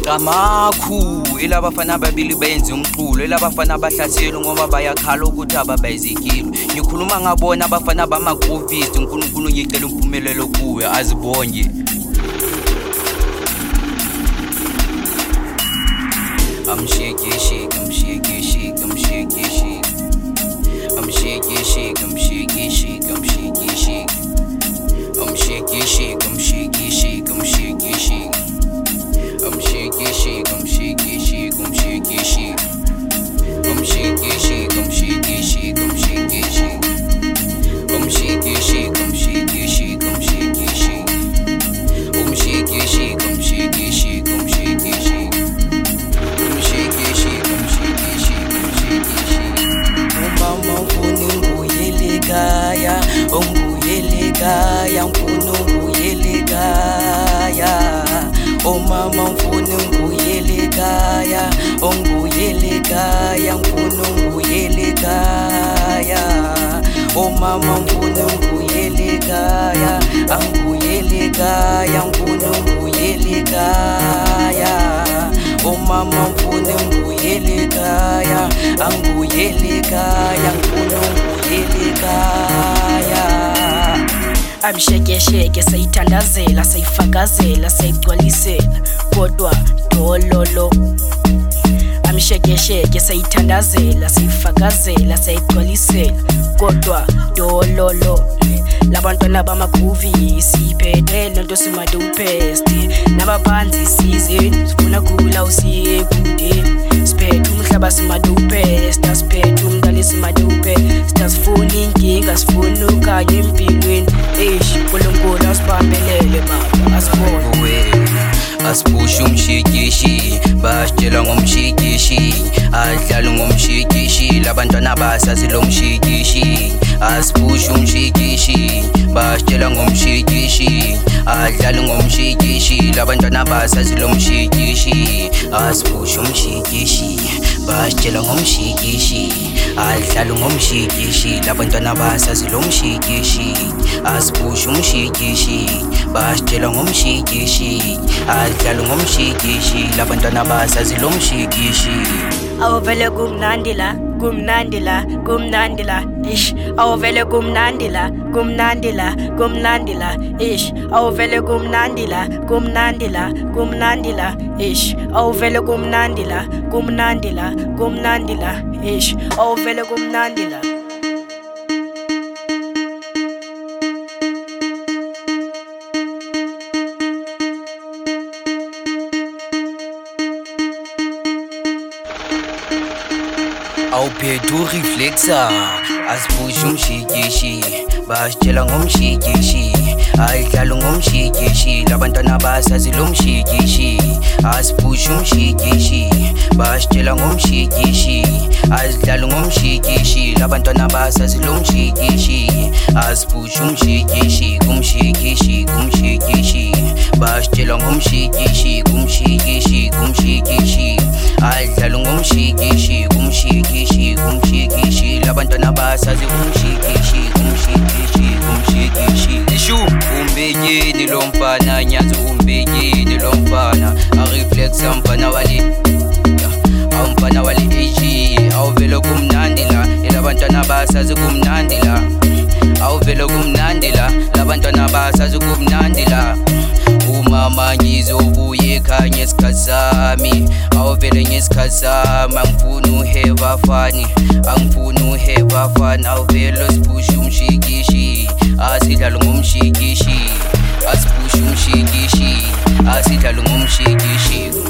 Qamakhu elabafana ababili benze umculo, elabafana abahlasela ngoba bayakhala ukuthi ababezekile. Ngikhuluma ngabona abafana bamagroovists, uNkulunkulu ngicela umpumelelo kuwe azibonye. I'm shaky shake, I'm shaky shake, I'm shaky shake. I'm shaky shake, I'm shaky shake, I'm shaky shake. I'm shaky shake, I'm shaky shake, I'm shaky shake. I'm shaky shake, I'm shaky shake, I'm shaky shake. I'm shaky shake, I'm shaky shake, I'm shaky shake. I'm shaky shake, I'm shaky shake, I'm shaky shake. I'm shaky shake, I'm shaky shake, I'm shaky shake. I'm shaky shake, I'm shaky shake, I'm shaky shake. Umama ufuna ngibuyele ekhaya, ungibuyele ekhaya, ngifuna ngibuyele ekhaya. Oh mama ngifuna ngibuyele ekhaya, ungibuyele ekhaya, ngifuna ngibuyele ekhaya. Oh mama ngifuna ngibuyele ekhaya, angibuyele ekhaya, ngifuna ngibuyele ekhaya. Oh mama ngifuna ngibuyele ekhaya, angibuyele ekhaya, ngifuna ngibuyele ekhaya. Abishekesheke sayithandazela, sayifakazela, sayigcwalisela kodwa dololo. Amshekesheke sayithandazela, sayifakazela, sayigcwalisela kodwa dololo. Labantwana bamagroovy siphethe lento simadupesti, nabaphansi sizeni sifuna khula usiye kude. Siphethe umhlaba simadupesti, siphethe umdali simadupe, sifuna inkinga, sifuna ukanye empilweni. UNkulunkulu asibambelele baba, asibone. Asibushe umshikishi, basitshela ngomshikishi, adlala ngomshikishi, labantwana basazi lo mshikishi. Asibushe umshikishi, basitshela ngomshikishi, adlala ngomshikishi, labantwana basazi lo mshikishi. Asibushe umshikishi, basitshela ngomshikishi, adlala ngomshikishi, labantwana basazi lo mshikishi. Asibushe umshikishi, basitshela ngomshikishi, adlala ngomshikishi, labantwana basazi lo mshikishi. Awuvele kumnandila, kumnandila, kumnandila, ish. Awuvele kumnandila, kumnandila, kumnandila, ish. Awuvele kumnandila, kumnandila, kumnandila, ish. Awuvele kumnandila, kumnandila, kumnandila, ish. Awuvele kumnandila. Awuphethe ureflector, asibushe umshikishi, basitshela ngomshikishi, adlala ngomshikishi, labantwana basazi lo mshikishi. Asibushe umshikishi, basitshela ngomshikishi, adlala ngomshikishi, labantwana basazi lo mshikishi. Asibushe umshikishi, kumshikishi, kumshikishi, basitshela ngomshikishi, kumshikishi, kumshikishi, adlala ngomshikishi, kumshikishi, kumshikishi, labantwana basazi kumshikishi, kumshikishi, kumshikishi. Ishu umbekeni lo mfana, nyazi umbekeni lo mfana, areflexa mfana wali, awumfana wali AG. Awuvele kumnandila, elabantwana basazi kumnandila. Awuvele kumnandila, labantwana basazi kumnandila. Umama ngizobuya ekhaya ngesikhathi sami, awuvele ngesikhathi sami. Angifuni uheva fani, angifuni uheva fani. Awuvele sibushe umshikishi, asidlala ngomshikishi, asibushe umshikishi, asidlala ngomshikishi.